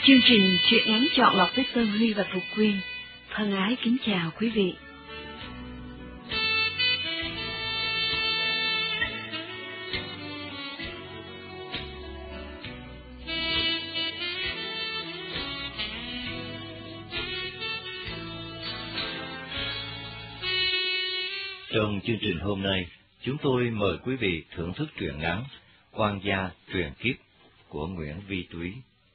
Chương trình truyện ngắn chọn lọc với Sơn Huy và Thục Quyên thân ái kính chào quý vị. Trong chương trình hôm nay, chúng tôi mời quý vị thưởng thức truyện ngắn Quan gia truyền kiếp của Nguyễn Vi Túy.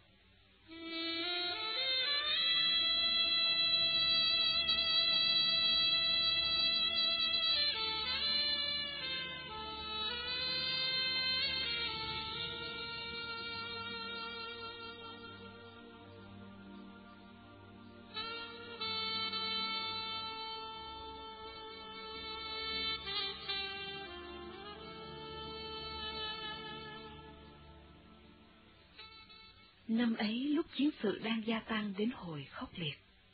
Năm ấy lúc chiến sự đang gia tăng đến hồi khốc liệt.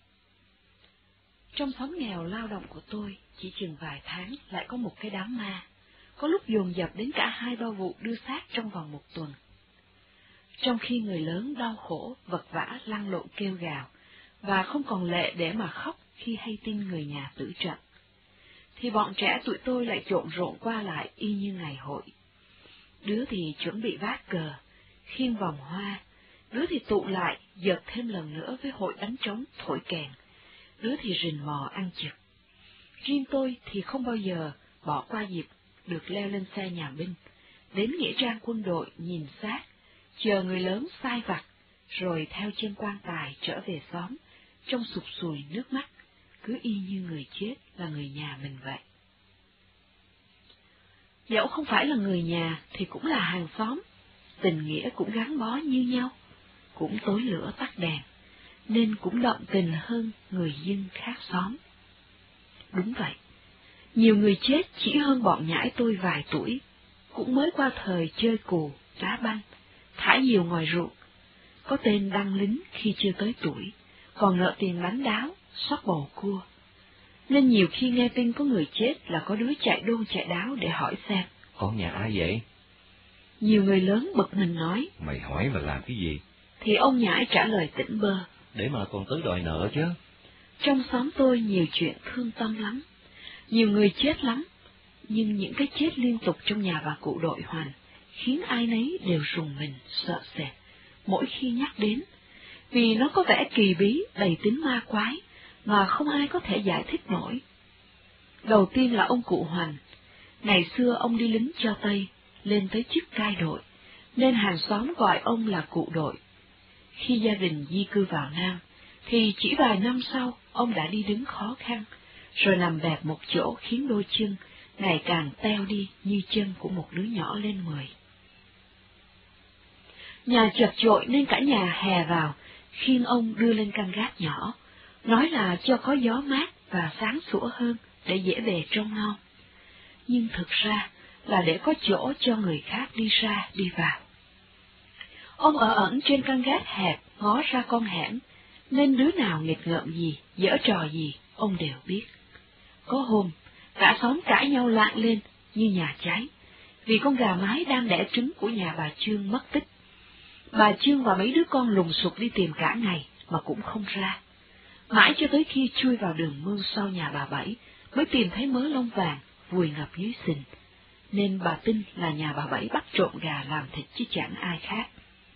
Trong xóm nghèo lao động của tôi, chỉ chừng vài tháng lại có một cái đám ma, có lúc dồn dập đến cả 2-3 vụ đưa xác trong vòng một tuần. Trong khi người lớn đau khổ, vật vã, lăn lộn kêu gào, và không còn lệ để mà khóc khi hay tin người nhà tử trận, thì bọn trẻ tụi tôi lại trộn rộn qua lại y như ngày hội. Đứa thì chuẩn bị vác cờ, khiêng vòng hoa, đứa thì tụ lại, dợt thêm lần nữa với hội đánh trống, thổi kèn, đứa thì rình mò ăn trực. Riêng tôi thì không bao giờ bỏ qua dịp được leo lên xe nhà binh, đến nghĩa trang quân đội nhìn xác, chờ người lớn sai vặt, rồi theo trên quan tài trở về xóm, trong sụp sùi nước mắt, cứ y như người chết là người nhà mình vậy. Dẫu không phải là người nhà thì cũng là hàng xóm, tình nghĩa cũng gắn bó như nhau, cũng tối lửa tắt đèn, nên cũng đậm tình hơn người dân khác xóm. Đúng vậy, nhiều người chết chỉ hơn bọn nhãi tôi vài tuổi, cũng mới qua thời chơi cù, đá banh, thả diều ngoài ruộng, có tên đăng lính khi chưa tới tuổi, còn nợ tiền đánh đáo, xót bầu cua. Nên nhiều khi nghe tin có người chết là có đứa chạy đôn chạy đáo để hỏi xem. Con nhà ai vậy? Nhiều người lớn bực mình nói. Mày hỏi mà làm cái gì? Thì ông nhãi trả lời tỉnh bơ. Để mà còn tới đòi nợ chứ. Trong xóm tôi nhiều chuyện thương tâm lắm, nhiều người chết lắm, nhưng những cái chết liên tục trong nhà bà cụ đội Hoàn khiến ai nấy đều rùng mình, sợ sệt mỗi khi nhắc đến, vì nó có vẻ kỳ bí, đầy tính ma quái, mà không ai có thể giải thích nổi. Đầu tiên là ông cụ Hoàn. Ngày xưa ông đi lính cho Tây, lên tới chức cai đội, nên hàng xóm gọi ông là cụ đội. Khi gia đình di cư vào Nam, thì chỉ vài năm sau, ông đã đi đứng khó khăn, rồi nằm bẹp một chỗ khiến đôi chân ngày càng teo đi như chân của một đứa nhỏ lên 10. Nhà chật chội nên cả nhà hè vào, khiêng ông đưa lên căn gác nhỏ, nói là cho có gió mát và sáng sủa hơn để dễ về trông nom. Nhưng thực ra là để có chỗ cho người khác đi ra đi vào. Ông ở ẩn trên căn gác hẹp ngó ra con hẻm, nên đứa nào nghịch ngợm gì, giở trò gì, ông đều biết. Có hôm, cả xóm cãi nhau lạng lên như nhà cháy, vì con gà mái đang đẻ trứng của nhà bà Trương mất tích. Bà Trương và mấy đứa con lùng sục đi tìm cả ngày mà cũng không ra. Mãi cho tới khi chui vào đường mương sau nhà bà Bảy mới tìm thấy mớ lông vàng vùi ngập dưới sình, nên bà tin là nhà bà Bảy bắt trộm gà làm thịt chứ chẳng ai khác.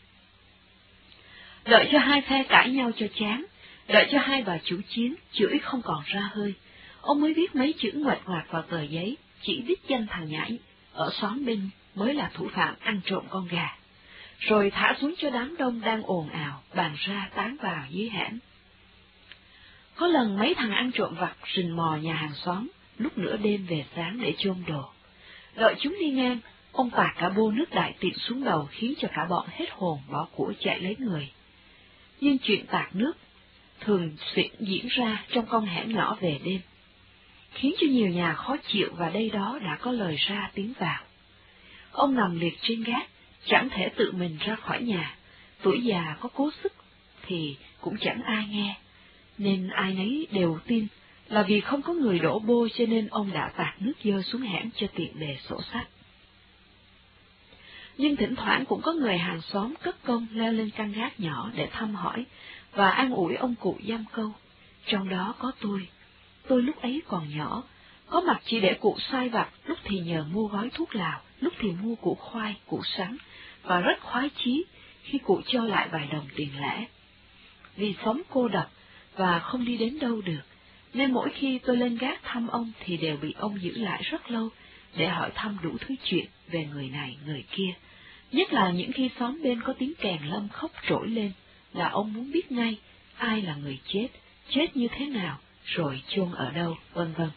Đợi cho hai phe cãi nhau cho chán, đợi cho hai bà chủ chiến chửi không còn ra hơi, ông mới viết mấy chữ ngoạch ngoạc vào tờ giấy, chỉ đích danh thằng nhãi ở xóm bên mới là thủ phạm ăn trộm con gà, rồi thả xuống cho đám đông đang ồn ào bàn ra tán vào dưới hẻm. Có lần mấy thằng ăn trộm vặt rình mò nhà hàng xóm lúc nửa đêm về sáng để chôn đồ. Đợi chúng đi ngang, ông tạt cả bô nước đại tiện xuống đầu khiến cho cả bọn hết hồn bỏ của chạy lấy người. Nhưng chuyện tạt nước thường xuyên diễn ra trong con hẻm nhỏ về đêm, khiến cho nhiều nhà khó chịu và đây đó đã có lời ra tiếng vào. Ông nằm liệt trên gác, chẳng thể tự mình ra khỏi nhà, tuổi già có cố sức thì cũng chẳng ai nghe, nên ai nấy đều tin là vì không có người đổ bô cho nên ông đã tạt nước dơ xuống hẻm cho tiện bề sổ sách. nhưng thỉnh thoảng cũng có người hàng xóm cất công leo lên căn gác nhỏ để thăm hỏi và an ủi ông cụ giam câu. Trong đó có tôi. Tôi lúc ấy còn nhỏ, có mặt chỉ để cụ sai vặt, lúc thì nhờ mua gói thuốc lào, lúc thì mua củ khoai, củ sắn, và rất khoái chí khi cụ cho lại vài đồng tiền lẻ. Vì sống cô độc và không đi đến đâu được, nên mỗi khi tôi lên gác thăm ông thì đều bị ông giữ lại rất lâu để hỏi thăm đủ thứ chuyện về người này, người kia. Nhất là những khi xóm bên có tiếng kèn lâm khóc trỗi lên, là ông muốn biết ngay ai là người chết, chết như thế nào, rồi chôn ở đâu, vân vân.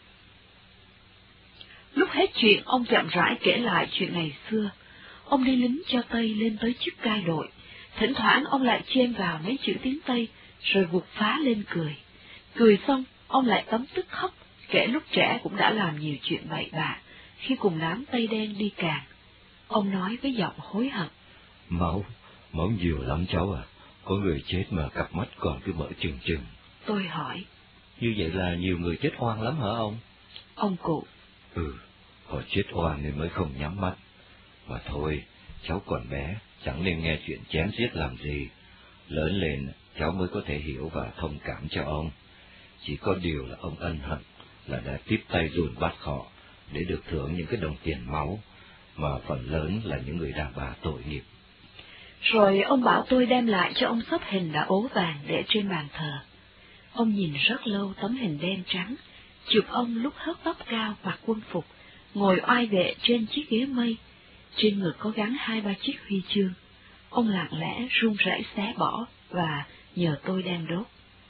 Lúc hết chuyện, ông chậm rãi kể lại chuyện ngày xưa. Ông đi lính cho Tây lên tới chức cai đội. Thỉnh thoảng ông lại chêm vào mấy chữ tiếng Tây, rồi vụt phá lên cười. Cười xong, ông lại tấm tức khóc, kể lúc trẻ cũng đã làm nhiều chuyện bậy bạ, khi cùng đám Tây đen đi càn. Ông nói với giọng hối hận. Máu nhiều lắm cháu à, có người chết mà cặp mắt còn cứ mở trừng trừng. Tôi hỏi. Như vậy là nhiều người chết oan lắm hả ông? Ông cụ. Họ chết oan nên mới không nhắm mắt. Mà thôi, cháu còn bé, chẳng nên nghe chuyện chém giết làm gì. Lớn lên, cháu mới có thể hiểu và thông cảm cho ông. Chỉ có điều là ông ân hận là đã tiếp tay dùn bắt họ để được thưởng những cái đồng tiền máu, mà phần lớn là những người đàn bà tội nghiệp. Rồi ông bảo tôi đem lại cho ông xấp hình đã ố vàng để trên bàn thờ. Ông nhìn rất lâu tấm hình đen trắng, chụp ông lúc hớt tóc cao mặc quân phục, ngồi oai vệ trên chiếc ghế mây, trên ngực có gắn 2-3 chiếc huy chương. Ông lặng lẽ run rẩy xé bỏ và nhờ tôi đem đốt.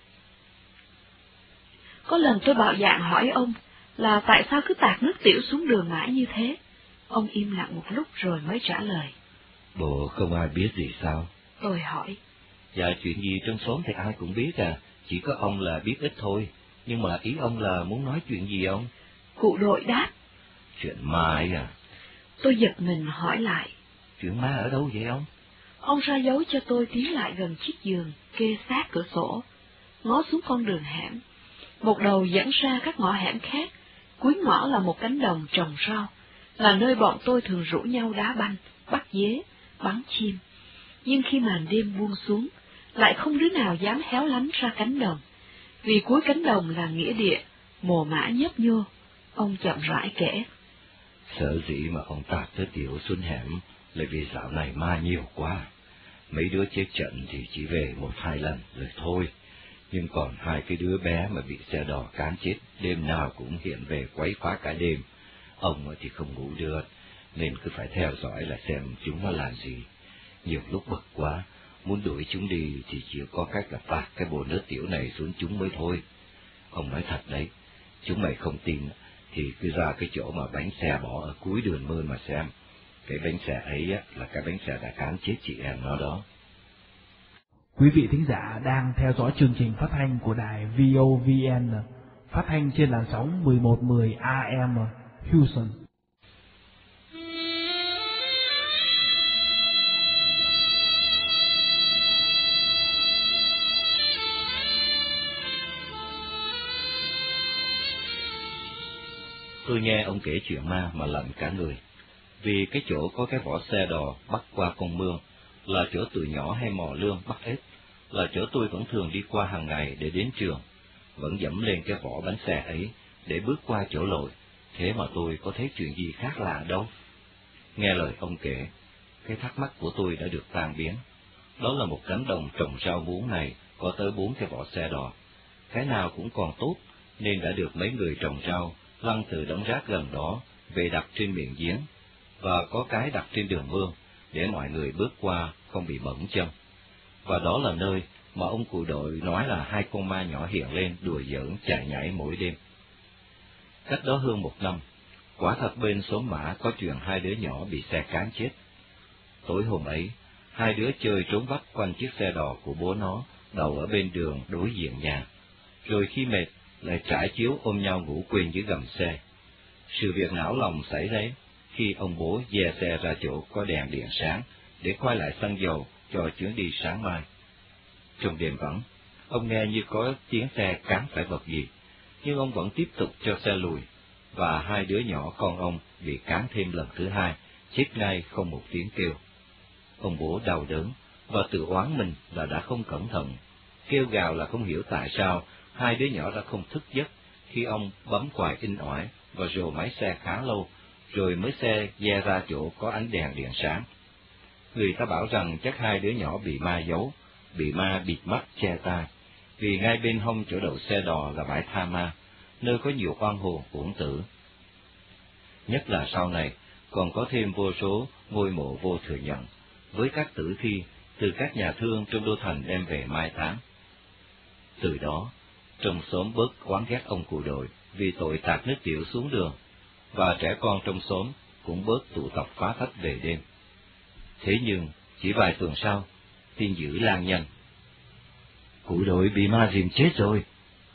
Có lần tôi bạo dạn hỏi ông là tại sao cứ tạt nước tiểu xuống đường mãi như thế. Ông im lặng một lúc rồi mới trả lời. Bộ không ai biết gì sao? Tôi hỏi. Dạ chuyện gì trong xóm thì ai cũng biết à, chỉ có ông là biết ít thôi. Nhưng mà ý ông là muốn nói chuyện gì ông? Cụ đội đáp. Chuyện ma ấy à? Tôi giật mình hỏi lại. Chuyện ma ở đâu vậy ông? Ông ra dấu cho tôi tiến lại gần chiếc giường, kê sát cửa sổ, ngó xuống con đường hẻm. Một đầu dẫn ra các ngõ hẻm khác, cuối ngõ là một cánh đồng trồng rau, là nơi bọn tôi thường rủ nhau đá banh, bắt dế, bắn chim. Nhưng khi màn đêm buông xuống, lại không đứa nào dám héo lánh ra cánh đồng, vì cuối cánh đồng là nghĩa địa, mồ mã nhấp nhô. Ông chậm rãi kể. Sở dĩ mà ông tạt tới tiểu xuống hẻm là vì dạo này ma nhiều quá. Mấy đứa chết trận thì chỉ về 1-2 lần rồi thôi. Nhưng còn 2 cái đứa bé mà bị xe đò cán chết, đêm nào cũng hiện về quấy phá cả đêm. Ông thì không ngủ được, nên cứ phải theo dõi là xem chúng nó làm gì. Nhiều lúc bực quá, muốn đuổi chúng đi thì chỉ có cách là phạt cái bồn nước tiểu này xuống chúng mới thôi. Ông nói thật đấy, chúng mày không tin thì cứ ra cái chỗ mà bánh xe bỏ ở cuối đường mơn mà xem. Cái bánh xe ấy là cái bánh xe đã cán chết chị em nó đó. Quý vị thính giả đang theo dõi chương trình phát thanh của đài VOVN, phát thanh trên làn sóng 1110 AM Houston. Tôi nghe ông kể chuyện ma mà lạnh cả người. Vì cái chỗ có cái vỏ xe đò bắc qua con mương là chỗ từ nhỏ hay mò lương bắt ếch, là chỗ tôi vẫn thường đi qua hàng ngày để đến trường, vẫn dẫm lên cái vỏ bánh xe ấy để bước qua chỗ lồi, thế mà tôi có thấy chuyện gì khác lạ đâu. Nghe lời ông kể, cái thắc mắc của tôi đã được tan biến. Đó là một cánh đồng trồng rau muống này có tới 4 cái vỏ xe đò, cái nào cũng còn tốt nên đã được mấy người trồng rau lăn từ đống rác gần đó về đặt trên miệng giếng, và có cái đặt trên đường mương để mọi người bước qua không bị bẩn chân. Và đó là nơi mà ông cụ đội nói là 2 con ma nhỏ hiện lên đùa giỡn chạy nhảy mỗi đêm. Cách đó hơn 1 năm, quả thật bên xóm Mã có chuyện 2 đứa nhỏ bị xe cán chết. Tối hôm ấy, 2 đứa chơi trốn vắt quanh chiếc xe đò của bố nó đậu ở bên đường đối diện nhà, rồi khi mệt lại trải chiếu ôm nhau ngủ quên dưới gầm xe. Sự việc não lòng xảy ra khi ông bố dè xe ra chỗ có đèn điện sáng để quay lại xăng dầu cho chuyến đi sáng mai. Trong đêm vắng, ông nghe như có tiếng xe cán phải vật gì, nhưng ông vẫn tiếp tục cho xe lùi, và 2 đứa nhỏ con ông bị cán thêm lần thứ 2 chết ngay không một tiếng kêu. Ông bố đau đớn và tự oán mình là đã không cẩn thận, kêu gào là không hiểu tại sao hai đứa nhỏ đã không thức giấc khi ông bấm còi inh ỏi và rồ máy xe khá lâu, rồi mới xe ve ra chỗ có ánh đèn điện sáng. Người ta bảo rằng chắc hai đứa nhỏ bị ma giấu, bị ma bịt mắt che tai, vì ngay bên hông chỗ đậu xe đò là bãi tha ma, nơi có nhiều oan hồn uổng tử. Nhất là sau này còn có thêm vô số ngôi mộ vô thừa nhận, với các tử thi từ các nhà thương trong đô thành đem về mai táng. Từ đó, trong xóm bớt oán ghét ông cụ đội vì tội tạt nước tiểu xuống đường, và trẻ con trong xóm cũng bớt tụ tập phá phách về đêm. Thế nhưng, chỉ vài tuần sau, tin dữ lan nhanh. Cụ đội bị ma rìm chết rồi.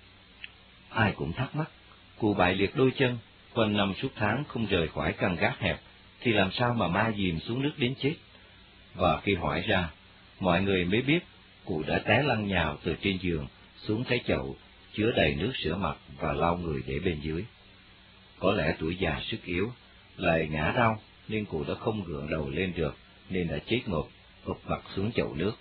Ai cũng thắc mắc, cụ bại liệt đôi chân, quanh năm suốt tháng không rời khỏi căn gác hẹp, thì làm sao mà ma dìm xuống nước đến chết? Và khi hỏi ra, mọi người mới biết cụ đã té lăn nhào từ trên giường xuống cái chậu chứa đầy nước rửa mặt và lau người để bên dưới. Có lẽ tuổi già sức yếu, lại ngã đau nên cụ đã không gượng đầu lên được, nên đã chết ngộp, ụp mặt xuống chậu nước.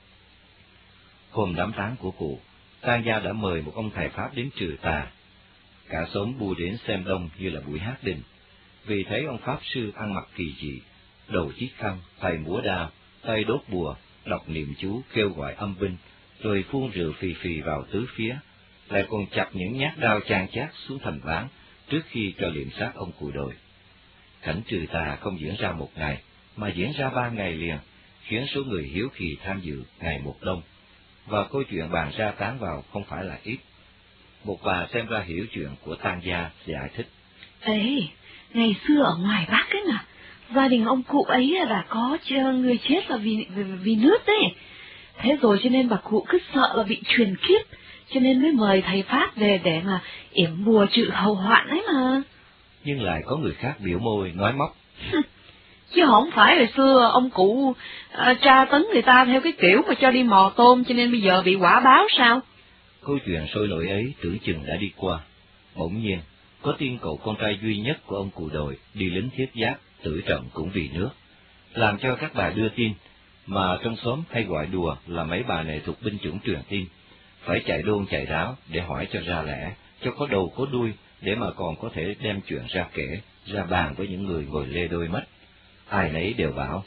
Hôm đám táng của cụ, tang gia đã mời một ông thầy Pháp đến trừ tà. Cả xóm bu đến xem đông như là buổi hát đình, vì thấy ông Pháp sư ăn mặc kỳ dị, đầu chiếc khăn, tay múa đao, tay đốt bùa, đọc niệm chú kêu gọi âm binh, rồi phun rượu phì phì vào tứ phía, lại còn chặt những nhát đao chan chát xuống thành ván trước khi cho liệm xác ông cụ đội. Cảnh trừ tà không diễn ra một ngày, mà diễn ra 3 ngày liền, khiến số người hiếu kỳ tham dự ngày một đông, và câu chuyện bàn ra tán vào không phải là ít. Một bà xem ra hiểu chuyện của tang gia giải thích. Ê, ngày xưa ở ngoài Bắc ấy mà, gia đình ông cụ ấy là có người chết là vì nước đấy. Thế rồi cho nên bà cụ cứ sợ là bị truyền kiếp, cho nên mới mời thầy Pháp về để mà yểm bùa trừ hậu hoạn ấy mà. Nhưng lại có người khác biểu môi nói móc. Chứ không phải hồi xưa ông cụ tra tấn người ta theo cái kiểu mà cho đi mò tôm, cho nên bây giờ bị quả báo sao? Câu chuyện sôi nổi ấy tưởng chừng đã đi qua. Bỗng nhiên, có tin cậu con trai duy nhất của ông cụ đội đi lính thiết giáp, tử trận cũng vì nước, làm cho các bà đưa tin, mà trong xóm hay gọi đùa là mấy bà này thuộc binh chủng truyền tin, phải chạy đôn chạy ráo để hỏi cho ra lẽ, cho có đầu có đuôi, để mà còn có thể đem chuyện ra kể, ra bàn với những người ngồi lê đôi mắt. Ai nấy đều bảo,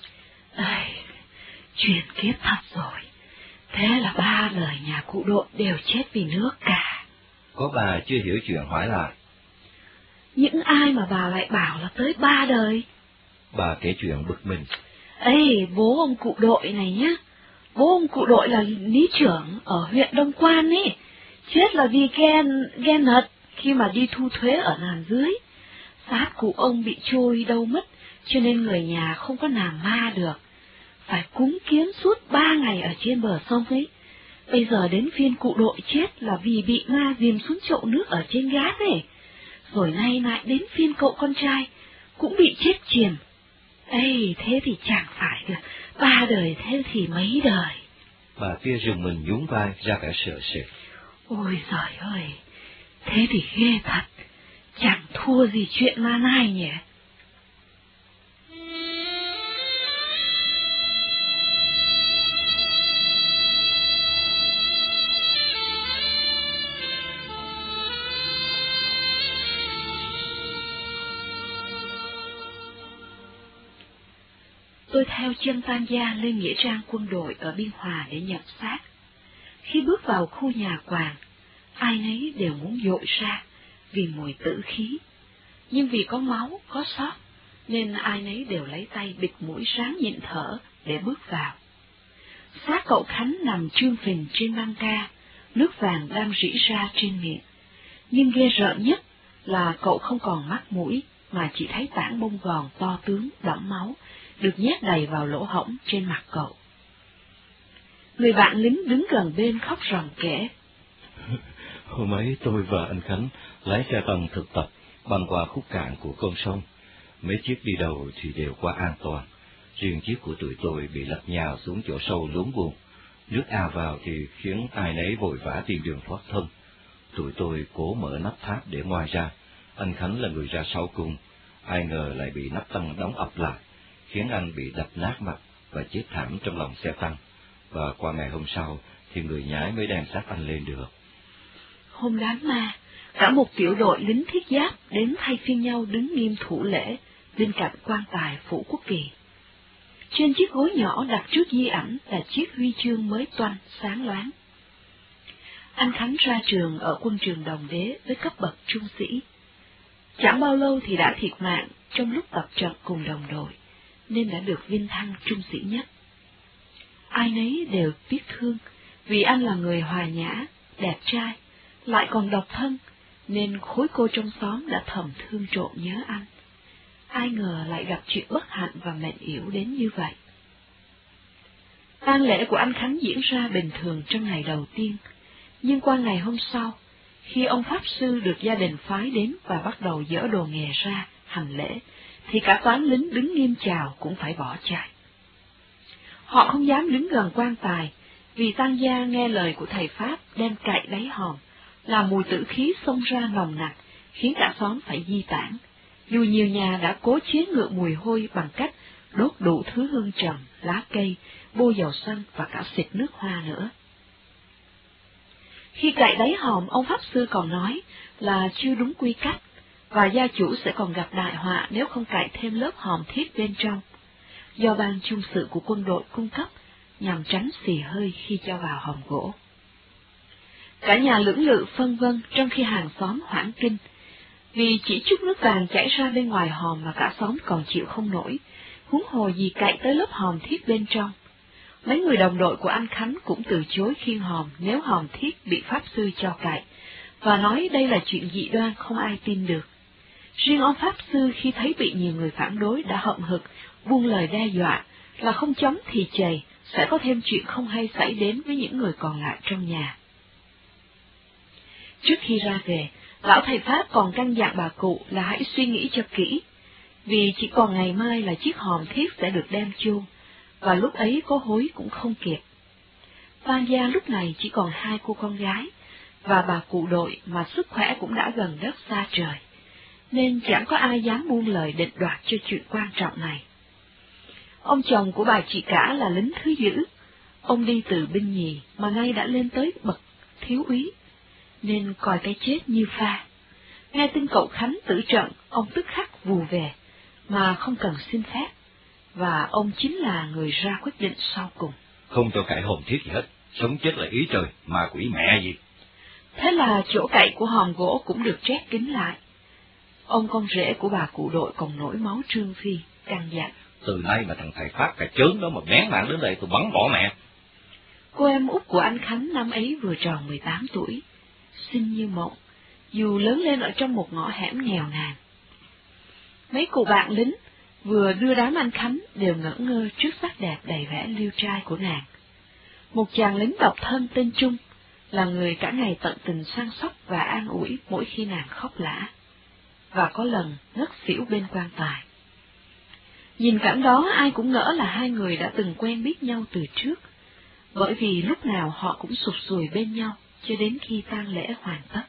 truyền kiếp thật rồi, thế là 3 đời nhà cụ đội đều chết vì nước cả. Có bà chưa hiểu chuyện hỏi lại, những ai mà bà lại bảo là tới 3 đời? Bà kể chuyện bực mình. Bố ông cụ đội này nhá, bố ông cụ đội là lý trưởng ở huyện Đông Quan ấy, chết là vì ghen hận khi mà đi thu thuế ở nàn dưới. Xác cụ ông bị trôi đâu mất, cho nên người nhà không có làm ma được, phải cúng kiến suốt 3 ngày ở trên bờ sông ấy. Bây giờ đến phiên cụ đội chết là vì bị ma dìm xuống chậu nước ở trên gác ấy. Rồi nay lại đến phiên cậu con trai cũng bị chết chìm. Thế thì chẳng phải được 3 đời, thế thì mấy đời. Bà kia rùng mình nhún vai ra vẻ sợ sệt. Ôi giời ơi, thế thì ghê thật, chẳng thua gì chuyện ma nai nhỉ. Tôi theo chân tang gia lên nghĩa trang quân đội ở Biên Hòa để nhập xác. Khi bước vào khu nhà quàng, ai nấy đều muốn dội ra vì mùi tử khí. Nhưng vì có máu, có xót, nên ai nấy đều lấy tay bịt mũi ráng nhịn thở để bước vào. Xác cậu Khánh nằm trương phình trên băng ca, nước vàng đang rỉ ra trên miệng. Nhưng ghê rợn nhất là cậu không còn mắt mũi, mà chỉ thấy tảng bông gòn to tướng đẫm máu, được nhét đầy vào lỗ hổng trên mặt cậu. Người bạn lính đứng gần bên khóc ròng kể. Hôm ấy tôi và anh Khánh lái xe tăng thực tập băng qua khúc cạn của con sông. Mấy chiếc đi đầu thì đều qua an toàn, riêng chiếc của tụi tôi bị lật nhào xuống chỗ sâu luống buồn. Nước ao vào thì khiến ai nấy vội vã tìm đường thoát thân. Tụi tôi cố mở nắp tháp để ngoài ra, anh Khánh là người ra sau cùng, ai ngờ lại bị nắp tăng đóng ập lại, khiến anh bị đập nát mặt và chết thảm trong lòng xe tăng, và qua ngày hôm sau thì người nhái mới đem xác anh lên được. Hôm đám ma, cả một tiểu đội lính thiết giáp đến thay phiên nhau đứng nghiêm thủ lễ bên cạnh quan tài phủ quốc kỳ. Trên chiếc gối nhỏ đặt trước di ảnh là chiếc huy chương mới toanh sáng loáng. Anh Khánh ra trường ở quân trường Đồng Đế với cấp bậc trung sĩ. Chẳng bao lâu thì đã thiệt mạng trong lúc tập trận cùng đồng đội, nên đã được vinh thăng trung sĩ nhất. Ai nấy đều tiếc thương, vì anh là người hòa nhã, đẹp trai, lại còn độc thân, nên khối cô trong xóm đã thầm thương trộm nhớ anh. Ai ngờ lại gặp chuyện bất hạnh và mệnh yểu đến như vậy. Tang lễ của anh Khánh diễn ra bình thường trong ngày đầu tiên, nhưng qua ngày hôm sau, khi ông Pháp Sư được gia đình phái đến và bắt đầu dỡ đồ nghề ra, hành lễ, thì cả toán lính đứng nghiêm chào cũng phải bỏ chạy. Họ không dám đứng gần quan tài, vì tang gia nghe lời của thầy Pháp đem cạy đáy hòm, làm mùi tử khí xông ra nồng nặc, khiến cả xóm phải di tản, dù nhiều nhà đã cố chế ngự mùi hôi bằng cách đốt đủ thứ hương trầm, lá cây, bôi dầu xăng và cả xịt nước hoa nữa. Khi cạy đáy hòm, ông Pháp Sư còn nói là chưa đúng quy cách, và gia chủ sẽ còn gặp đại họa nếu không cạy thêm lớp hòm thiết bên trong, do ban chung sự của quân đội cung cấp, nhằm tránh xì hơi khi cho vào hòm gỗ. Cả nhà lưỡng lự phân vân trong khi hàng xóm hoảng kinh, vì chỉ chút nước vàng chảy ra bên ngoài hòm mà cả xóm còn chịu không nổi, huống hồ gì cạy tới lớp hòm thiết bên trong. Mấy người đồng đội của anh Khánh cũng từ chối khiêng hòm nếu hòm thiết bị Pháp Sư cho cạy, và nói đây là chuyện dị đoan không ai tin được. Riêng ông Pháp Sư khi thấy bị nhiều người phản đối đã hậm hực, buông lời đe dọa là không chống thì chày, sẽ có thêm chuyện không hay xảy đến với những người còn lại trong nhà. Trước khi ra về, lão thầy Pháp còn căn dặn bà cụ là hãy suy nghĩ cho kỹ, vì chỉ còn ngày mai là chiếc hòm thiết sẽ được đem chôn, và lúc ấy có hối cũng không kịp. Tang gia lúc này chỉ còn 2 cô con gái, và bà cụ đội mà sức khỏe cũng đã gần đất xa trời, nên chẳng có ai dám buông lời định đoạt cho chuyện quan trọng này. Ông chồng của bà chị cả là lính thứ dữ, ông đi từ binh nhì mà nay đã lên tới bậc thiếu úy, nên coi cái chết như pha. Nghe tin cậu Khánh tử trận, ông tức khắc vù về, mà không cần xin phép, và ông chính là người ra quyết định sau cùng. Không cho cạy hòm thiết gì hết, sống chết là ý trời, ma quỷ mẹ gì. Thế là chỗ cạy của hòm gỗ cũng được trét kín lại. Ông con rể của bà cụ đội còn nổi máu trương phi, căn dặn: từ nay mà thằng thầy Pháp cà chớn đó mà bén mạng đến đây tôi bắn bỏ mẹ. Cô em út của anh Khánh năm ấy vừa tròn 18 tuổi, xinh như mộng, dù lớn lên ở trong một ngõ hẻm nghèo nàn. Mấy cụ bạn lính vừa đưa đám anh Khánh đều ngỡ ngơ trước sắc đẹp đầy vẻ liêu trai của nàng. Một chàng lính độc thân tên Trung là người cả ngày tận tình săn sóc và an ủi mỗi khi nàng khóc lã, và có lần ngất xỉu bên quan tài. Nhìn cảnh đó ai cũng ngỡ là hai người đã từng quen biết nhau từ trước, bởi vì lúc nào họ cũng sụt sùi bên nhau cho đến khi tang lễ hoàn tất.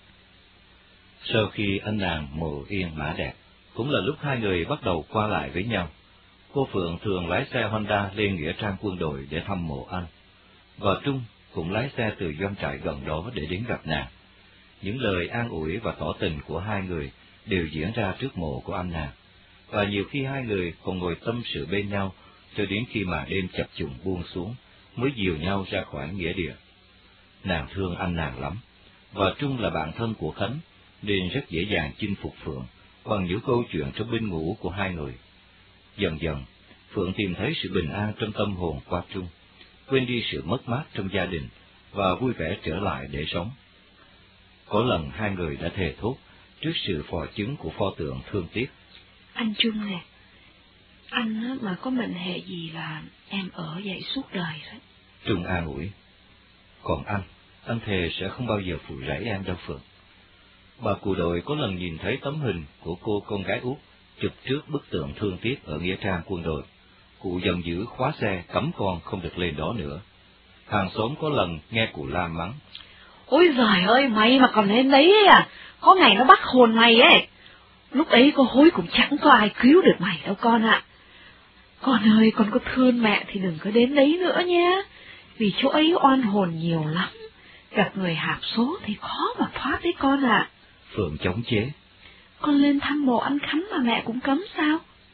Sau khi anh nàng mồ yên mã đẹp, cũng là lúc hai người bắt đầu qua lại với nhau. Cô Phượng thường lái xe Honda lên nghĩa trang quân đội để thăm mộ anh, và Trung cũng lái xe từ doanh trại gần đó để đến gặp nàng. Những lời an ủi và tỏ tình của hai người đều diễn ra trước mộ của anh nàng, và nhiều khi hai người còn ngồi tâm sự bên nhau cho đến khi mà đêm chập trùng buông xuống mới dìu nhau ra khỏi nghĩa địa. Nàng thương anh nàng lắm, và Trung là bạn thân của Khánh nên rất dễ dàng chinh phục Phượng bằng những câu chuyện trong binh ngũ của hai người. Dần dần, Phượng tìm thấy sự bình an trong tâm hồn qua Trung, quên đi sự mất mát trong gia đình và vui vẻ trở lại để sống. Có lần hai người đã thề thốt trước sự phò chứng của pho tượng thương tiếc: anh Trung nè, anh mà có mệnh hệ gì là em ở vậy suốt đời đấy. Trung an ủi: còn anh thề sẽ không bao giờ phụ rẫy em đâu Phượng. Bà cụ đội có lần nhìn thấy tấm hình của cô con gái út chụp trước bức tượng thương tiếc ở nghĩa trang quân đội. Cụ giận dữ khóa xe cấm con không được lên đó nữa. Hàng xóm có lần nghe cụ la mắng: ôi giời ơi, mày mà còn lên đấy à, có ngày nó bắt hồn mày ấy. Lúc ấy cô hối cũng chẳng có ai cứu được mày đâu con ạ. Con ơi, con có thương mẹ thì đừng có đến đấy nữa nhé, vì chỗ ấy oan hồn nhiều lắm, gặp người hạp số thì khó mà thoát đấy con ạ. Phượng chống chế. Con lên thăm mộ anh Khánh mà mẹ cũng cấm sao?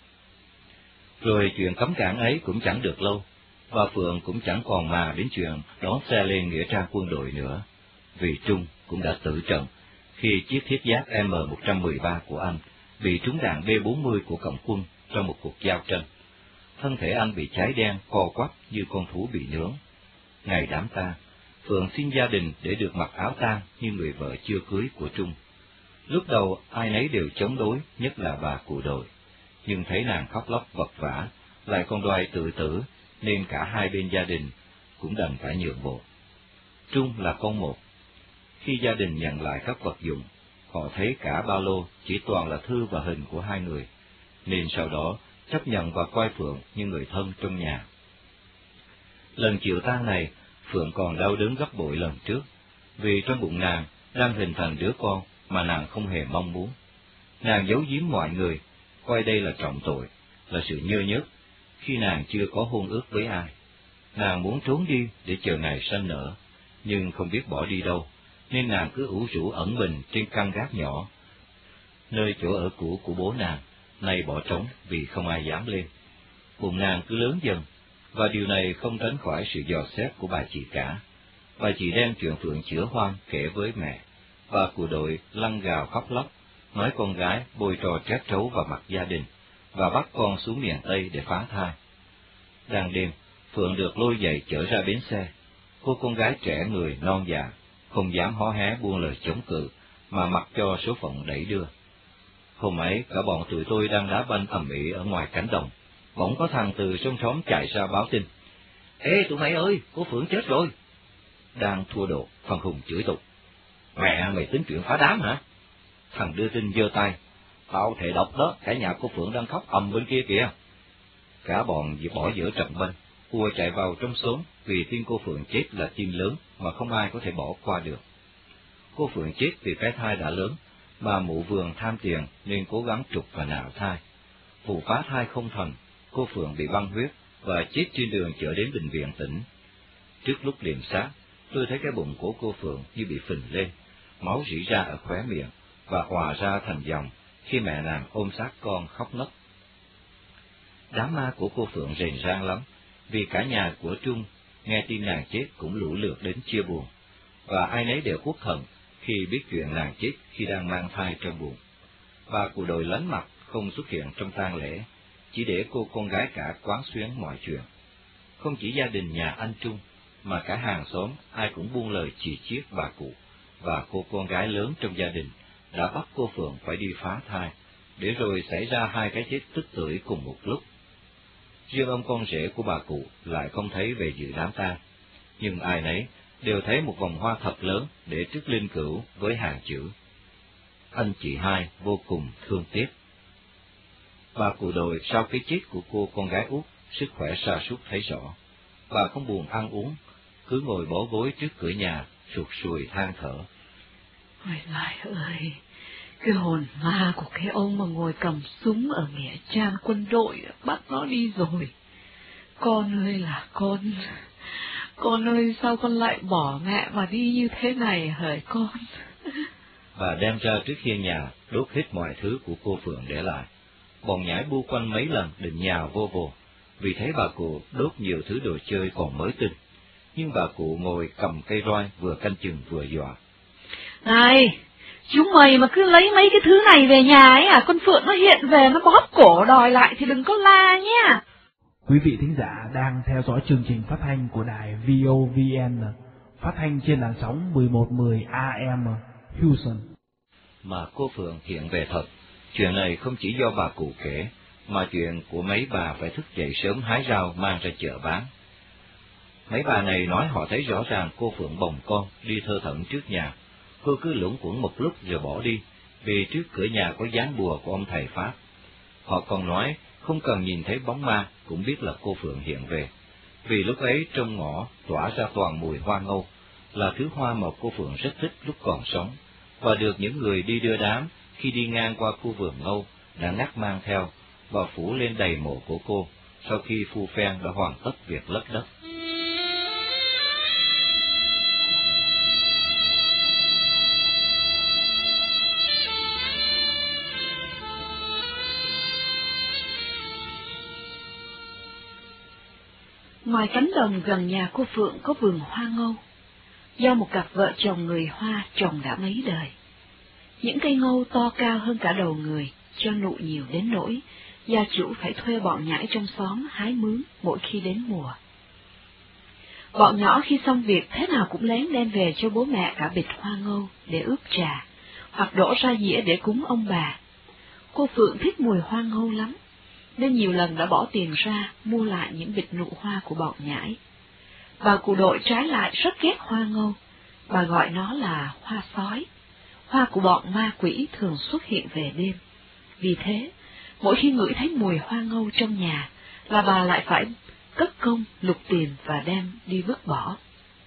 Rồi chuyện cấm cản ấy cũng chẳng được lâu, và Phượng cũng chẳng còn mà đến chuyện đón xe lên nghĩa trang quân đội nữa, vì Trung cũng đã tử trận khi chiếc thiết giáp M113 của anh bị trúng đạn B40 của cộng quân trong một cuộc giao tranh. Thân thể anh bị cháy đen co quắp như con thú bị nướng. Ngày đám tang, Phượng xin gia đình để được mặc áo tang như người vợ chưa cưới của Trung. Lúc đầu ai nấy đều chống đối, nhất là bà cụ Đội, nhưng thấy nàng khóc lóc vật vã, lại còn đòi tự tử, nên cả hai bên gia đình cũng đành phải nhượng bộ. Trung là con một. Khi gia đình nhận lại các vật dụng, họ thấy cả ba lô chỉ toàn là thư và hình của hai người, nên sau đó chấp nhận và coi Phượng như người thân trong nhà. Lần chịu tang này, Phượng còn đau đớn gấp bội lần trước, vì trong bụng nàng đang hình thành đứa con mà nàng không hề mong muốn. Nàng giấu giếm mọi người, coi đây là trọng tội, là sự nhơ nhớt, khi nàng chưa có hôn ước với ai. Nàng muốn trốn đi để chờ ngày sanh nở, nhưng không biết bỏ đi đâu, nên nàng cứ ủ rũ ẩn mình trên căn gác nhỏ, nơi chỗ ở cũ của bố nàng, nay bỏ trống vì không ai dám lên. Bụng nàng cứ lớn dần, và điều này không tránh khỏi sự dò xét của bà chị cả. Bà chị đem chuyện Phượng chữa hoang kể với mẹ, và cụ Đội lăn gào khóc lóc, nói con gái bôi trò trét trấu vào mặt gia đình, và bắt con xuống miền Tây để phá thai. Đang đêm, Phượng được lôi dậy chở ra bến xe. Cô con gái trẻ người non già, không dám hó hé buông lời chống cự, mà mặc cho số phận đẩy đưa. Hôm ấy, cả bọn tụi tôi đang đá banh ầm ĩ ở ngoài cánh đồng, bỗng có thằng từ trong xóm chạy ra báo tin: "Ê tụi mày ơi, cô Phượng chết rồi!" Đang thua độ, thằng Hùng chửi tục: "Mẹ mày tính chuyện phá đám hả?" Thằng đưa tin giơ tay: "Tao thề độc đó, cả nhà cô Phượng đang khóc ầm bên kia kìa." Cả bọn bỏ dở trận banh, ùa chạy vào trong xóm, vì tin cô Phượng chết là tin lớn mà không ai có thể bỏ qua được. Cô Phượng chết vì cái thai đã lớn, bà mụ vườn tham tiền nên cố gắng trục và nạo thai. Vụ phá thai không thành, cô Phượng bị băng huyết và chết trên đường chở đến bệnh viện tỉnh. Trước lúc liệm xác, tôi thấy cái bụng của cô Phượng như bị phình lên, máu rỉ ra ở khóe miệng và hòa ra thành dòng khi mẹ nàng ôm xác con khóc nấc. Đám ma của cô Phượng rền rang lắm, vì cả nhà của Trung nghe tin nàng chết cũng lũ lượt đến chia buồn, và ai nấy đều uất hận khi biết chuyện nàng chết khi đang mang thai trong bụng. Bà cụ Đội lánh mặt không xuất hiện trong tang lễ, chỉ để cô con gái cả quán xuyến mọi chuyện. Không chỉ gia đình nhà anh Trung, mà cả hàng xóm ai cũng buông lời chì chiết bà cụ, và cô con gái lớn trong gia đình đã bắt cô Phượng phải đi phá thai, để rồi xảy ra hai cái chết tức tưởi cùng một lúc. Riêng ông con rể của bà cụ lại không thấy về dự đám tang, nhưng ai nấy đều thấy một vòng hoa thật lớn để trước linh cữu với hàng chữ: "Anh chị hai vô cùng thương tiếc." Bà cụ Đội sau cái chết của cô con gái út, sức khỏe sa sút thấy rõ. Bà không buồn ăn uống, cứ ngồi bó gối trước cửa nhà, sụt sùi than thở: "Ôi Lai ơi, cái hồn ma của cái ông mà ngồi cầm súng ở nghĩa trang quân đội bắt nó đi rồi. Con ơi là con ơi sao con lại bỏ mẹ mà đi như thế này hỡi con?" Bà đem ra trước hiên nhà, đốt hết mọi thứ của cô Phượng để lại. Bọn nhãi bu quanh mấy lần định nhào vô vồ, vì thấy bà cụ đốt nhiều thứ đồ chơi còn mới tinh. Nhưng bà cụ ngồi cầm cây roi vừa canh chừng vừa dọa: "Này, chúng mày mà cứ lấy mấy cái thứ này về nhà ấy à, con Phượng nó hiện về nó bóp cổ đòi lại thì đừng có la nhé." Quý vị thính giả đang theo dõi chương trình phát thanh của đài VOVN, phát thanh trên làn sóng 1110 AM Houston. Mà cô Phượng hiện về thật. Chuyện này không chỉ do bà cụ kể, mà chuyện của mấy bà phải thức dậy sớm hái rau mang ra chợ bán. Mấy bà này nói họ thấy rõ ràng cô Phượng bồng con đi thơ thẩn trước nhà. Cô cứ luẩn quẩn một lúc rồi bỏ đi, vì trước cửa nhà có dán bùa của ông thầy Pháp. Họ còn nói không cần nhìn thấy bóng ma cũng biết là cô Phượng hiện về, vì lúc ấy trong ngõ tỏa ra toàn mùi hoa ngâu, là thứ hoa mà cô Phượng rất thích lúc còn sống, và được những người đi đưa đám khi đi ngang qua khu vườn ngâu đã ngắt mang theo và phủ lên đầy mộ của cô, sau khi phu phen đã hoàn tất việc lấp đất. Ngoài cánh đồng gần nhà cô Phượng có vườn hoa ngâu, do một cặp vợ chồng người Hoa trồng đã mấy đời. Những cây ngâu to cao hơn cả đầu người, cho nụ nhiều đến nỗi gia chủ phải thuê bọn nhãi trong xóm hái mướn mỗi khi đến mùa. Bọn nhỏ khi xong việc thế nào cũng lén đem về cho bố mẹ cả bịch hoa ngâu để ướp trà, hoặc đổ ra dĩa để cúng ông bà. Cô Phượng thích mùi hoa ngâu lắm, nên nhiều lần đã bỏ tiền ra mua lại những bịch nụ hoa của bọn nhãi. Bà cụ Đội trái lại rất ghét hoa ngâu, bà gọi nó là hoa sói, hoa của bọn ma quỷ thường xuất hiện về đêm. Vì thế, mỗi khi ngửi thấy mùi hoa ngâu trong nhà là bà lại phải cất công lục tìm và đem đi vứt bỏ.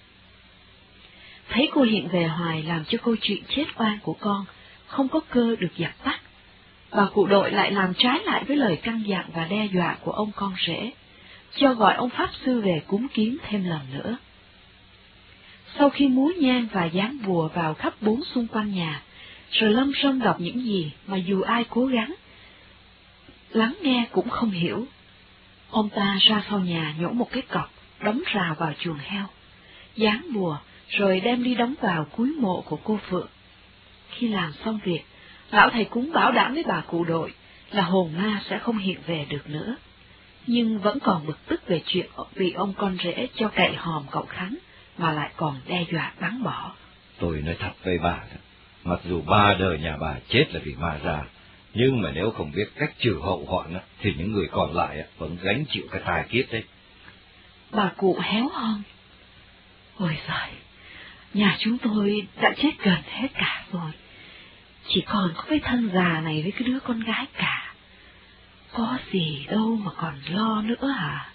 Thấy cô hiện về hoài làm cho câu chuyện chết oan của con không có cơ được dập tắt, bà cụ Đội lại làm trái lại với lời căn dặn và đe dọa của ông con rể, cho gọi ông pháp sư về cúng kiến thêm lần nữa. Sau khi múa nhang và dán bùa vào khắp bốn xung quanh nhà, rồi lâm sâm đọc những gì mà dù ai cố gắng lắng nghe cũng không hiểu, ông ta ra sau nhà nhổ một cái cọc đóng rào vào chuồng heo, dán bùa rồi đem đi đóng vào cuối mộ của cô Phượng. Khi làm xong việc, lão thầy cúng bảo đảm với bà cụ Đội là hồn ma sẽ không hiện về được nữa, nhưng vẫn còn bực tức về chuyện vì ông con rể cho cậy hòm cậu Khánh mà lại còn đe dọa bắn bỏ. Tôi nói thật với bà, mặc dù 3 đời nhà bà chết là vì ma già, nhưng mà nếu không biết cách trừ hậu hoạn thì những người còn lại vẫn gánh chịu cái tai kiếp đấy. Bà cụ héo hon: ôi giời, nhà chúng tôi đã chết gần hết cả rồi, chỉ còn có cái thân già này với cái đứa con gái cả, có gì đâu mà còn lo nữa hả?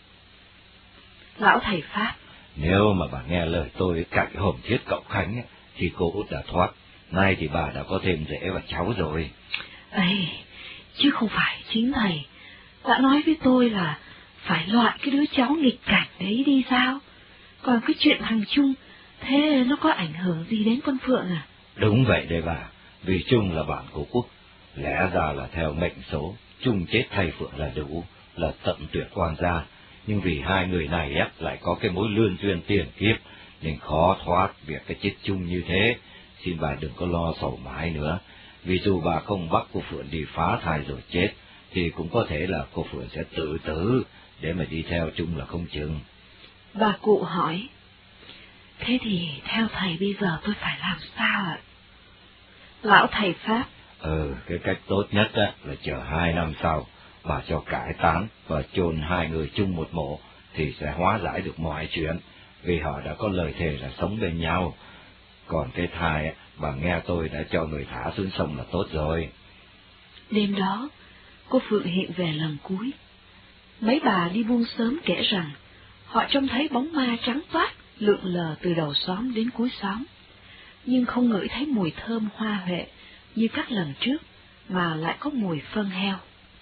Lão thầy Pháp: nếu mà bà nghe lời tôi cậy hòm thiết cậu Khánh thì cô út đã thoát, nay thì bà đã có thêm rể và cháu rồi. Ê, chứ không phải chính thầy đã nói với tôi là phải loại cái đứa cháu nghịch cảnh đấy đi sao? Còn cái chuyện thằng Trung, thế nó có ảnh hưởng gì đến con Phượng à? Đúng vậy đây bà, vì Trung là bạn của Quốc, lẽ ra là theo mệnh số, Trung chết thay Phượng là đủ, là tận tuyệt oan gia, nhưng vì hai người này lại có cái mối lươn duyên tiền kiếp, nên khó thoát việc cái chết chung như thế. Xin bà đừng có lo sầu mãi nữa, vì dù bà không bắt cô Phượng đi phá thai rồi chết, thì cũng có thể là cô Phượng sẽ tự tử, để mà đi theo Trung là không chừng. Bà cụ hỏi: thế thì theo thầy bây giờ tôi phải làm sao ạ? Lão thầy Pháp: cái cách tốt nhất là chờ 2 năm sau, bà cho cải táng và chôn hai người chung một mộ, thì sẽ hóa giải được mọi chuyện, vì họ đã có lời thề là sống bên nhau. Còn cái thai, bà nghe tôi đã cho người thả xuống sông là tốt rồi. Đêm đó, cô Phượng hiện về lần cuối. Mấy bà đi buôn sớm kể rằng, họ trông thấy bóng ma trắng toát lượn lờ từ đầu xóm đến cuối xóm, nhưng không ngửi thấy mùi thơm hoa huệ như các lần trước, mà lại có mùi phân heo.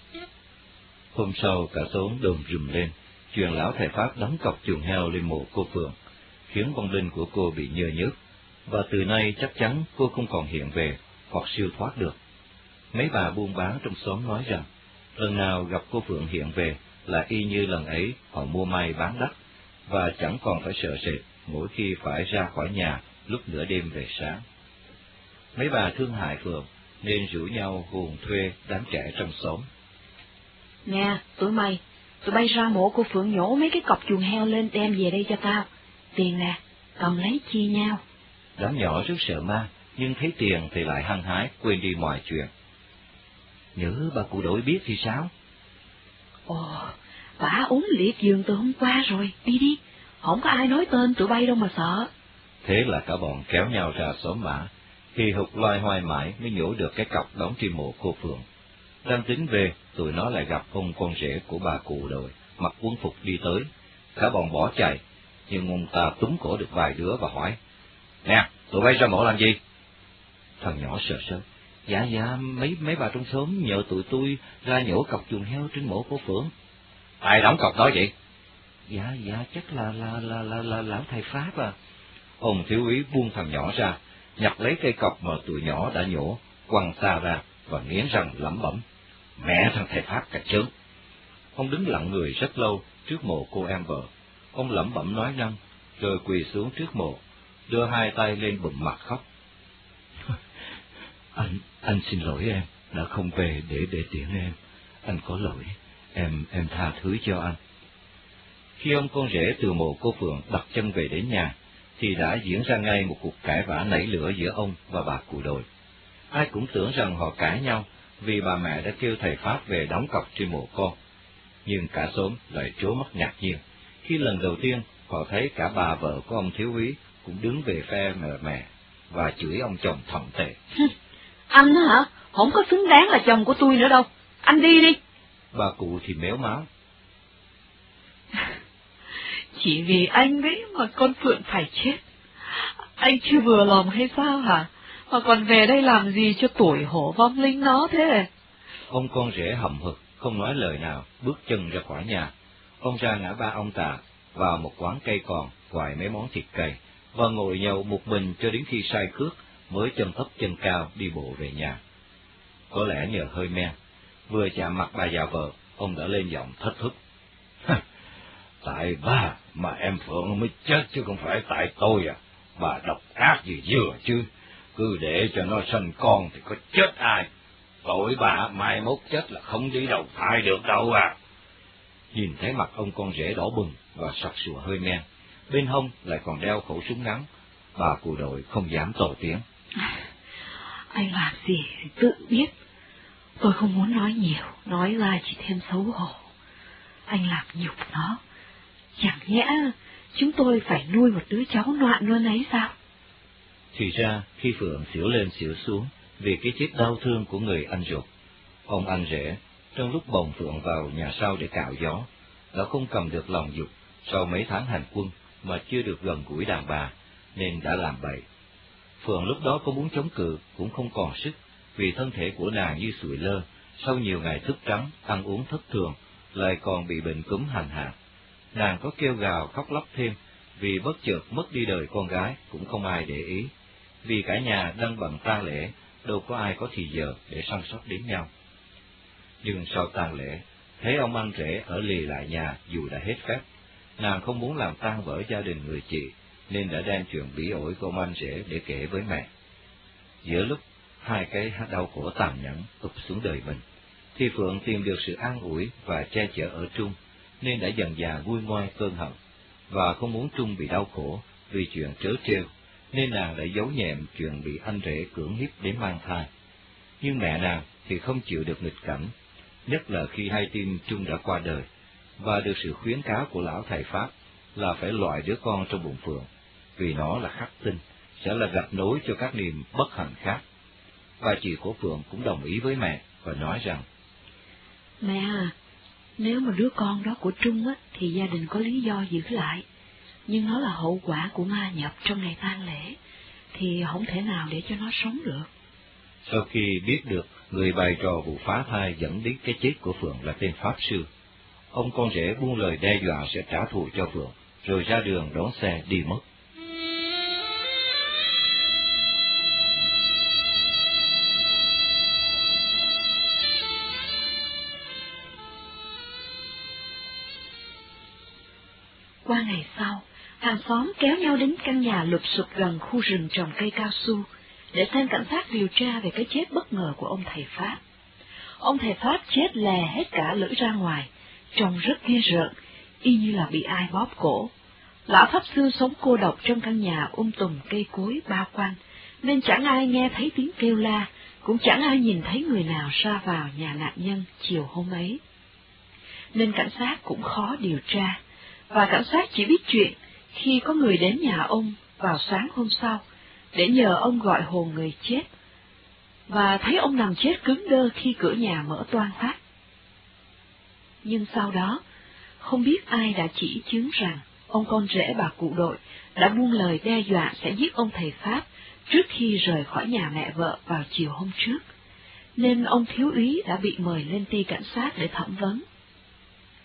Hôm sau cả xóm đồn rùm lên, chuyện lão thầy Pháp đóng cọc chuồng heo lên mộ cô Phượng, khiến vong linh của cô bị nhơ nhớt, và từ nay chắc chắn cô không còn hiện về hoặc siêu thoát được. Mấy bà buôn bán trong xóm nói rằng, lần nào gặp cô Phượng hiện về là y như lần ấy họ mua may bán đắt, và chẳng còn phải sợ sệt mỗi khi phải ra khỏi nhà lúc nửa đêm về sáng. Mấy bà thương hại Phượng nên rủ nhau hùn thuê đám trẻ trong xóm. Nè, tụi bay ra mộ cô Phượng nhổ mấy cái cọc chuồng heo lên đem về đây cho tao. Tiền nè, cầm lấy chia nhau. Đám nhỏ rất sợ ma, nhưng thấy tiền thì lại hăng hái, quên đi mọi chuyện. Nhớ bà cụ Đội biết thì sao? Ồ, bà uống liệt giường từ hôm qua rồi, đi, không có ai nói tên tụi bay đâu mà sợ. Thế là cả bọn kéo nhau ra xóm mã, thì hụt loay hoay mãi mới nhổ được cái cọc đóng trên mộ cô Phượng. Đang tính về, tụi nó lại gặp ông con rể của bà cụ Đội, mặc quân phục đi tới. Cả bọn bỏ chạy, nhưng ông ta túm cổ được vài đứa và hỏi: Nè, tụi bay ra mộ làm gì? Thằng nhỏ sợ sệt: Dạ, mấy bà trong xóm nhờ tụi tôi ra nhổ cọc chuồng heo trên mộ cô Phượng. Ai đóng cọc đó vậy? Dạ, chắc là lão thầy Pháp à. Ông thiếu úy buông thằng nhỏ ra, nhặt lấy cây cọc mà tụi nhỏ đã nhổ, quăng xa ra và nghiến răng lẩm bẩm: Mẹ thằng thầy Pháp cạch chớn. Ông đứng lặng người rất lâu trước mộ cô em vợ. Ông lẩm bẩm nói năng, rồi quỳ xuống trước mộ, đưa hai tay lên bụm mặt khóc. Anh xin lỗi em, đã không về để tiễn em. Anh có lỗi, em tha thứ cho anh. Khi ông con rể từ mộ cô Phượng đặt chân về đến nhà, thì đã diễn ra ngay một cuộc cãi vã nảy lửa giữa ông và bà cụ Đồi. Ai cũng tưởng rằng họ cãi nhau vì bà mẹ đã kêu thầy Pháp về đóng cọc trên mộ con. Nhưng cả xóm lại trố mắt ngạc nhiên khi lần đầu tiên họ thấy cả bà vợ của ông thiếu úy cũng đứng về phe mẹ và chửi ông chồng thậm tệ. Anh hả? Không có xứng đáng là chồng của tôi nữa đâu. Anh đi đi. Bà cụ thì méo máo. Chỉ vì anh ấy mà con Phượng phải chết. Anh chưa vừa lòng hay sao hả? Mà còn về đây làm gì cho tuổi hổ vong linh nó thế? Ông con rể hậm hực, không nói lời nào, bước chân ra khỏi nhà. Ông ra ngã ba ông Tà, vào một quán cây còn, quài mấy món thịt cầy, và ngồi nhậu một mình cho đến khi say khước, mới chân thấp chân cao đi bộ về nhà. Có lẽ nhờ hơi men, vừa chạm mặt bà già vợ, ông đã lên giọng thách thức. Tại bà mà em Phượng mới chết chứ không phải tại tôi à. Bà độc ác gì vừa chứ, cứ để cho nó sinh con thì có chết ai. Tội bà mai mốt chết là không đi đầu thai được đâu à. Nhìn thấy mặt ông con rể đỏ bừng và sặc sụa hơi men, bên hông lại còn đeo khẩu súng ngắn, bà cụ Đội không dám to tiếng. Anh làm gì thì tự biết. Tôi không muốn nói nhiều, nói ra chỉ thêm xấu hổ. Anh làm nhục nó. Chẳng nhẽ chúng tôi phải nuôi một đứa cháu noạn luôn ấy sao? Thì ra khi Phượng xỉu lên xỉu xuống vì cái chết đau thương của người anh ruột, ông anh rể trong lúc bồng Phượng vào nhà sau để cạo gió đã không cầm được lòng dục sau mấy tháng hành quân mà chưa được gần gũi đàn bà nên đã làm bậy. Phượng lúc đó có muốn chống cự cũng không còn sức vì thân thể của nàng như sụi lơ sau nhiều ngày thức trắng ăn uống thất thường, lại còn bị bệnh cúm hành hạ. Nàng có kêu gào khóc lóc thêm vì bất chợt mất đi đời con gái cũng không ai để ý, vì cả nhà đang bận tang lễ, đâu có ai có thì giờ để săn sóc đến nhau. Nhưng sau tang lễ, thấy ông anh rể ở lì lại nhà dù đã hết phép, nàng không muốn làm tan vỡ gia đình người chị, nên đã đem chuyện bỉ ổi của ông anh rể để kể với mẹ. Giữa lúc hai cái đau khổ tàn nhẫn ụp xuống đời mình, thì Phượng tìm được sự an ủi và che chở ở Trung, nên đã dần dà nguôi ngoai cơn hận, và không muốn Trung bị đau khổ vì chuyện trớ trêu, nên nàng đã giấu nhẹm chuyện bị anh rể cưỡng hiếp đến mang thai. Nhưng mẹ nàng thì không chịu được nghịch cảnh, nhất là khi hay tin Trung đã qua đời, và được sự khuyến cáo của lão thầy Pháp là phải loại đứa con trong bụng Phượng, vì nó là khắc tinh, sẽ là gạch nối cho các niềm bất hạnh khác. Và chị của Phượng cũng đồng ý với mẹ và nói rằng: Mẹ à, nếu mà đứa con đó của Trung á, thì gia đình có lý do giữ lại, nhưng nó là hậu quả của ma nhập trong ngày tang lễ, thì không thể nào để cho nó sống được. Sau khi biết được người bày trò vụ phá thai dẫn đến cái chết của Phượng là tên Pháp Sư, ông con rể buông lời đe dọa sẽ trả thù cho Phượng, rồi ra đường đón xe đi mất. Qua ngày sau, hàng xóm kéo nhau đến căn nhà lụp xụp gần khu rừng trồng cây cao su, để xem cảnh sát điều tra về cái chết bất ngờ của ông thầy Pháp. Ông thầy Pháp chết lè hết cả lưỡi ra ngoài, trông rất ghê rợn, y như là bị ai bóp cổ. Lão Pháp Sư sống cô độc trong căn nhà tùm cây cối bao quanh, nên chẳng ai nghe thấy tiếng kêu la, cũng chẳng ai nhìn thấy người nào ra vào nhà nạn nhân chiều hôm ấy. Nên cảnh sát cũng khó điều tra, và cảnh sát chỉ biết chuyện khi có người đến nhà ông vào sáng hôm sau, để nhờ ông gọi hồn người chết, và thấy ông nằm chết cứng đơ khi cửa nhà mở toang phát. Nhưng sau đó, không biết ai đã chỉ chứng rằng ông con rể bà cụ Đội đã buông lời đe dọa sẽ giết ông thầy Pháp trước khi rời khỏi nhà mẹ vợ vào chiều hôm trước, nên ông thiếu úy đã bị mời lên ty cảnh sát để thẩm vấn. Theo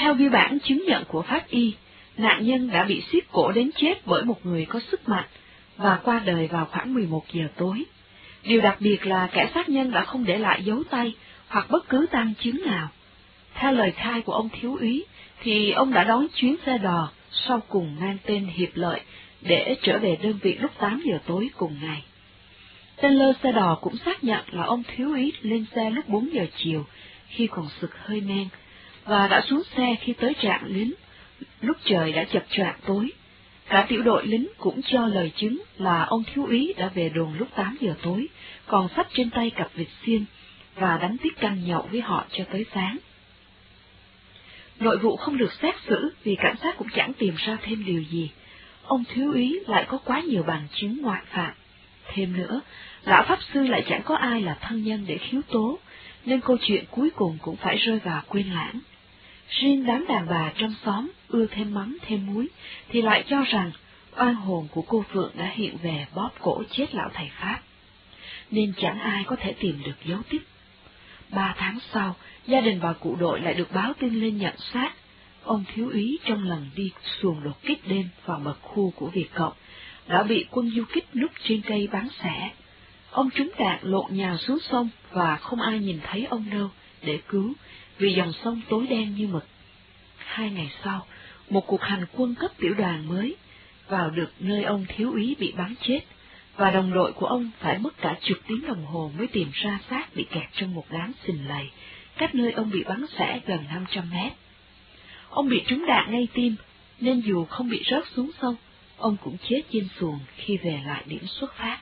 Theo biên bản chứng nhận của pháp y, nạn nhân đã bị xiết cổ đến chết bởi một người có sức mạnh và qua đời vào khoảng 11 giờ tối. Điều đặc biệt là kẻ sát nhân đã không để lại dấu tay hoặc bất cứ tang chứng nào. Theo lời khai của ông thiếu úy, thì ông đã đón chuyến xe đò sau cùng mang tên Hiệp Lợi để trở về đơn vị lúc 8 giờ tối cùng ngày. Tên lơ xe đò cũng xác nhận là ông thiếu úy lên xe lúc 4 giờ chiều khi còn sực hơi men, và đã xuống xe khi tới trạm lính lúc trời đã chập choạng tối. Cả tiểu đội lính cũng cho lời chứng là ông thiếu úy đã về đồn lúc 8 giờ tối, còn xách trên tay cặp vịt xiên và đánh tiết canh nhậu với họ cho tới sáng. Nội vụ không được xét xử vì cảnh sát cũng chẳng tìm ra thêm điều gì. Ông thiếu úy lại có quá nhiều bằng chứng ngoại phạm. Thêm nữa, lão pháp sư lại chẳng có ai là thân nhân để khiếu tố, nên câu chuyện cuối cùng cũng phải rơi vào quên lãng. Riêng đám đàn bà trong xóm ưa thêm mắm thêm muối thì lại cho rằng oan hồn của cô Phượng đã hiện về bóp cổ chết lão thầy Pháp, nên chẳng ai có thể tìm được dấu tích. 3 tháng sau, gia đình bà cụ đội lại được báo tin lên nhận xác. Ông thiếu úy trong lần đi xuồng đột kích đêm vào mật khu của Việt Cộng đã bị quân du kích núp trên cây bắn xẻ. Ông trúng đạn lộn nhào xuống sông và không ai nhìn thấy ông đâu để cứu, vì dòng sông tối đen như mực. 2 ngày sau, một cuộc hành quân cấp tiểu đoàn mới vào được nơi ông thiếu úy bị bắn chết, và đồng đội của ông phải mất cả chục tiếng đồng hồ mới tìm ra xác bị kẹt trong một đám sình lầy, cách nơi ông bị bắn xẻ gần 500 mét. Ông bị trúng đạn ngay tim, nên dù không bị rớt xuống sông, ông cũng chết trên xuồng khi về lại điểm xuất phát.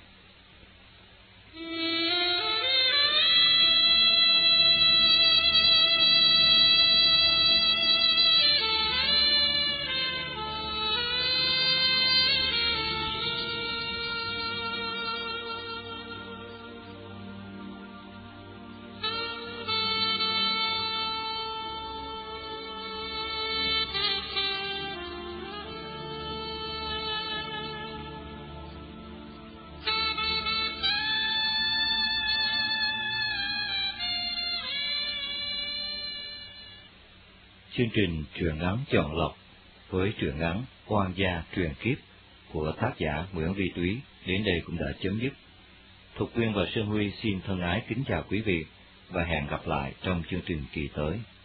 Chương trình truyện ngắn chọn lọc với truyện ngắn Oan gia truyền kiếp của tác giả Nguyễn Vi Túy đến đây cũng đã chấm dứt. Thục Quyên và Sơn Huy xin thân ái kính chào quý vị và hẹn gặp lại trong chương trình kỳ tới.